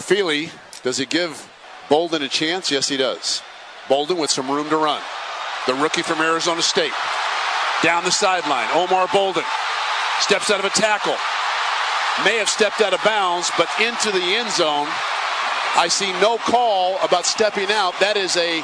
Feely, does he give Bolden a chance? Yes, he does. Bolden with some room to run. The rookie from Arizona State. Down the sideline, Omar Bolden steps out of a tackle. May have stepped out of bounds, but into the end zone. I see no call about stepping out. That is a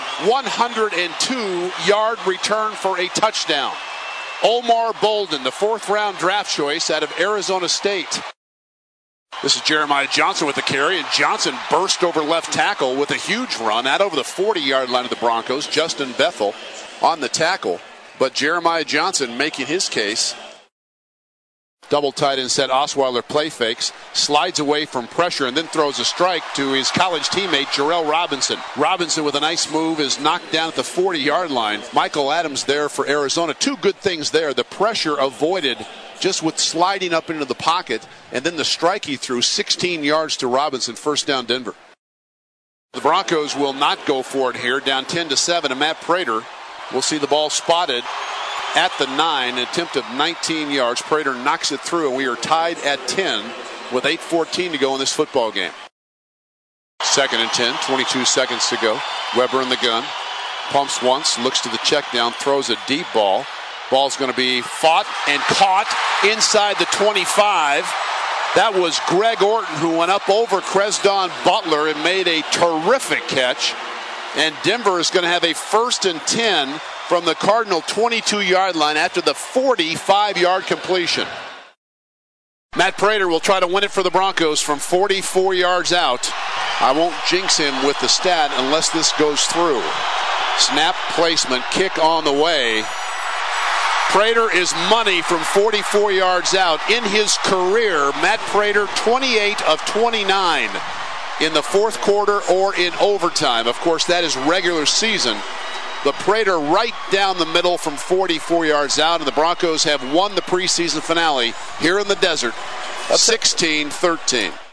102-yard return for a touchdown. Omar Bolden, the 4th-round draft choice out of Arizona State. This is Jeremiah Johnson with the carry, and Johnson burst over left tackle with a huge run out over the 40-yard line of the Broncos. Justin Bethel on the tackle, but Jeremiah Johnson making his case. Double tight end set Osweiler play fakes, slides away from pressure, and then throws a strike to his college teammate, Jarrell Robinson. Robinson with a nice move is knocked down at the 40-yard line. Michael Adams there for Arizona. Two good things there. The pressure avoided just with sliding up into the pocket, and then the strike he threw 16 yards to Robinson. First down, Denver. The Broncos will not go for it here, down 10-7, and Matt Prater will see the ball spotted at the 9, an attempt of 19 yards. Prater knocks it through, and we are tied at 10 with 8:14 to go in this football game. 2nd and 10, 22 seconds to go. Weber in the gun. Pumps once, looks to the check down, throws a deep ball. Ball's going to be fought and caught inside the 25. That was Greg Orton, who went up over Cresdon Butler and made a terrific catch. And Denver is going to have a 1st and 10 from the Cardinal 22-yard line after the 45-yard completion. Matt Prater will try to win it for the Broncos from 44 yards out. I won't jinx him with the stat unless this goes through. Snap placement, kick on the way. Prater is money from 44 yards out. In his career, Matt Prater 28 of 29 in the 4th quarter or in overtime. Of course, that is regular season. But Prater right down the middle from 44 yards out, and the Broncos have won the preseason finale here in the desert, 16-13.